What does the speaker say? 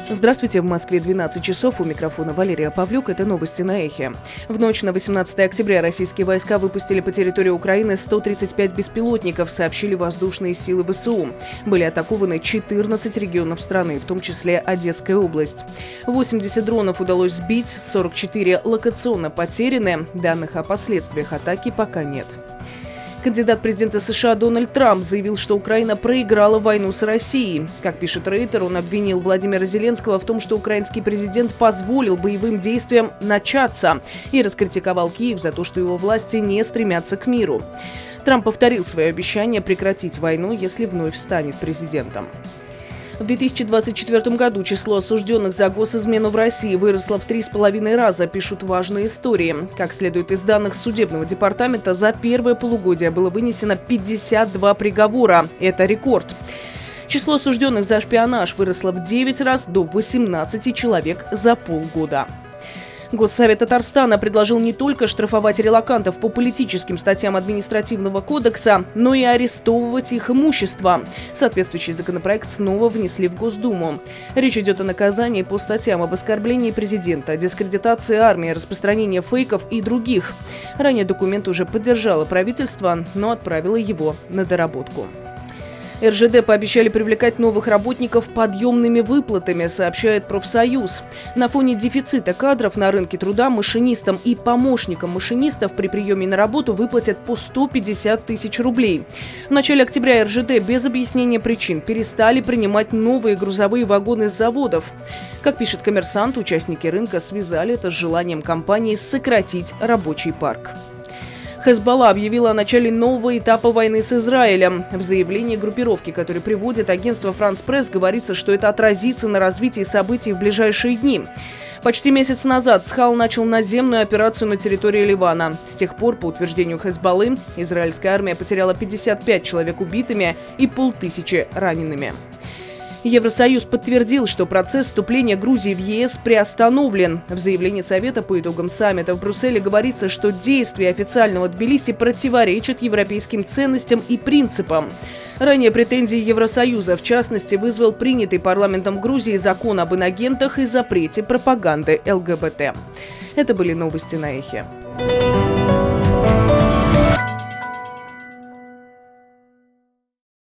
Здравствуйте, в Москве 12 часов, у микрофона Валерия Павлюк, это новости на Эхе. В ночь на 18 октября российские войска выпустили по территории Украины 135 беспилотников, сообщили воздушные силы ВСУ. Были атакованы 14 регионов страны, в том числе Одесская область. 80 дронов удалось сбить, 44 локационно потеряны, данных о последствиях атаки пока нет. Кандидат президента США Дональд Трамп заявил, что Украина проиграла войну с Россией. Как пишет Рейтер, он обвинил Владимира Зеленского в том, что украинский президент позволил боевым действиям начаться и раскритиковал Киев за то, что его власти не стремятся к миру. Трамп повторил свое обещание прекратить войну, если вновь станет президентом. В 2024 году число осужденных за госизмену в России выросло в 3,5 раза, пишут важные истории. Как следует из данных судебного департамента, за первое полугодие было вынесено 52 приговора. Это рекорд. Число осужденных за шпионаж выросло в 9 раз до 18 человек за полгода. Госсовет Татарстана предложил не только штрафовать релокантов по политическим статьям административного кодекса, но и арестовывать их имущество. Соответствующий законопроект снова внесли в Госдуму. Речь идет о наказании по статьям об оскорблении президента, дискредитации армии, распространении фейков и других. Ранее документ уже поддержало правительство, но отправило его на доработку. РЖД пообещали привлекать новых работников подъемными выплатами, сообщает профсоюз. На фоне дефицита кадров на рынке труда машинистам и помощникам машинистов при приеме на работу выплатят по 150 тысяч рублей. В начале октября РЖД без объяснения причин перестали принимать новые грузовые вагоны с заводов. Как пишет «Коммерсант», участники рынка связали это с желанием компании сократить рабочий парк. Хезболла объявила о начале нового этапа войны с Израилем. В заявлении группировки, которое приводит агентство «Франс Пресс», говорится, что это отразится на развитии событий в ближайшие дни. Почти месяц назад Цхал начал наземную операцию на территории Ливана. С тех пор, по утверждению Хезболлы, израильская армия потеряла 55 человек убитыми и 500 ранеными. Евросоюз подтвердил, что процесс вступления Грузии в ЕС приостановлен. В заявлении Совета по итогам саммита в Брюсселе говорится, что действия официального Тбилиси противоречат европейским ценностям и принципам. Ранее претензии Евросоюза, в частности, вызвал принятый парламентом Грузии закон об инагентах и запрете пропаганды ЛГБТ. Это были новости на Эхе.